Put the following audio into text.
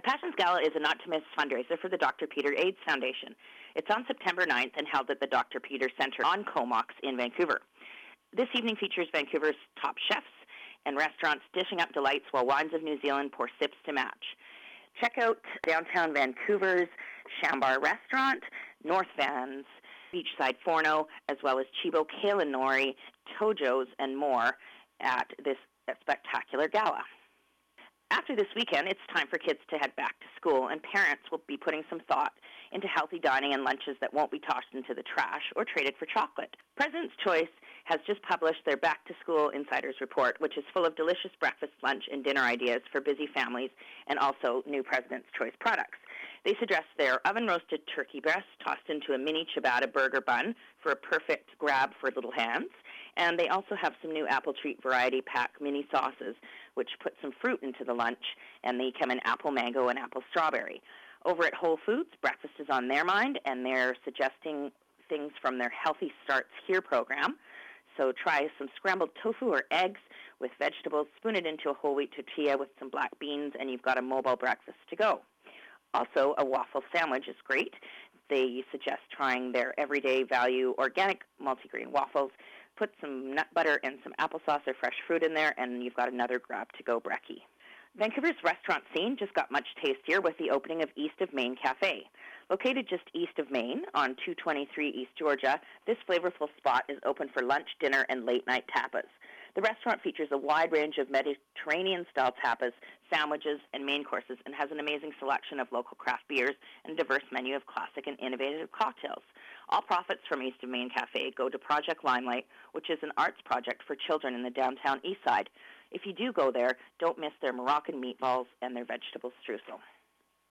Passions Gala is a not-to-miss fundraiser for the Dr. Peter AIDS Foundation. It's on September 9th and held at the Dr. Peter Centre on Comox in Vancouver. This evening features Vancouver's top chefs and restaurants dishing up delights while Wines of New Zealand pour sips to match. Check out downtown Vancouver's Shambar Restaurant, North Van's Beachside Forno, as well as Chibo Kale Nori, Tojo's, and more at this spectacular gala. After this weekend, it's time for kids to head back to school, and parents will be putting some thought into healthy dining and lunches that won't be tossed into the trash or traded for chocolate. President's Choice has just published their Back to School Insiders Report, which is full of delicious breakfast, lunch, and dinner ideas for busy families and also new President's Choice products. They suggest their oven-roasted turkey breast tossed into a mini ciabatta burger bun for a perfect grab for little hands. And they also have some new apple treat variety pack mini sauces, which put some fruit into the lunch, and they come in apple mango and apple strawberry. Over at Whole Foods, breakfast is on their mind, and they're suggesting things from their Healthy Starts Here program. So try some scrambled tofu or eggs with vegetables, spoon it into a whole wheat tortilla with some black beans, and you've got a mobile breakfast to go. Also, a waffle sandwich is great. They suggest trying their everyday value organic multigrain waffles. Put some nut butter and some applesauce or fresh fruit in there, and you've got another grab-to-go brekkie. Vancouver's restaurant scene just got much tastier with the opening of East of Main Cafe. Located just east of Main on 223 East Georgia, this flavorful spot is open for lunch, dinner, and late-night tapas. The restaurant features a wide range of Mediterranean-style tapas, sandwiches, and main courses, and has an amazing selection of local craft beers and a diverse menu of classic and innovative cocktails. All profits from East of Main Cafe go to Project Limelight, which is an arts project for children in the downtown east side. If you do go there, don't miss their Moroccan meatballs and their vegetable streusel.